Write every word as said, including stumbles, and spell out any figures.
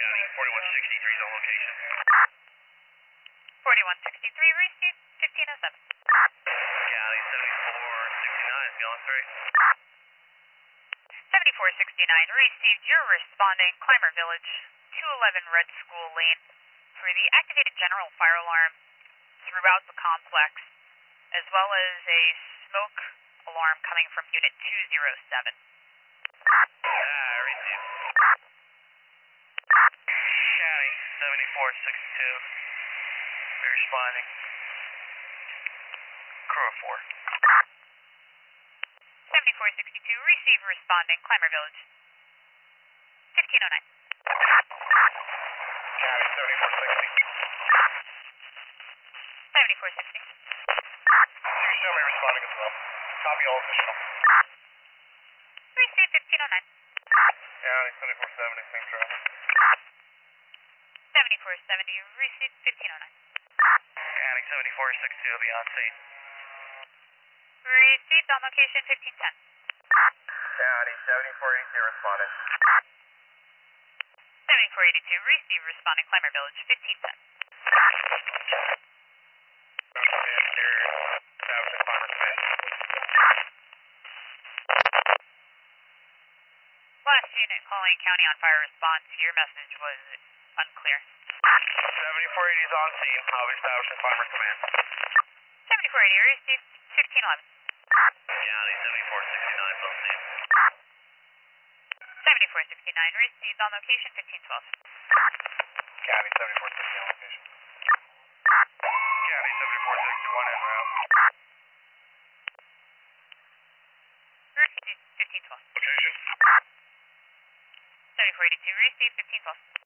County, forty-one sixty-three is on location. forty-one sixty-three, receive fifteen oh seven. County, seventy-four sixty-nine is gone straight. seventy-four sixty-nine, received. You're responding Climber Village, two eleven Red School Lane, for the activated general fire alarm throughout the complex, as well as a smoke alarm coming from Unit two oh seven. Ah, received. County, seventy-four sixty-two, be responding. Crew of four. seventy-four sixty-two, receive, responding Climber Village, fifteen oh nine. County, seventy-four sixty. seventy-four sixty. You can show me responding as well. Copy all official. Receive fifteen oh nine. County, seventy-four seventy, same traffic. seventy-four seventy, receive fifteen oh nine. County, seventy-four sixty will be on scene. Received on location fifteen ten. County, seventy-four eighty responding. seventy-four eighty-two, receive, responding Climber Village, fifteen ten. Last unit calling county on fire response. Your message was unclear. seventy-four eighty is on scene. I'll be establishing climber command. seventy-four eighty, received, sixteen eleven. County, seventy-four sixty-nine is on scene. seventy-four sixty-nine, received on location fifteen twelve. County, seventy-four sixty on location. County, seventy-four sixty-one en route. Received fifteen twelve. Location? seventy-four eighty-two, received fifteen twelve.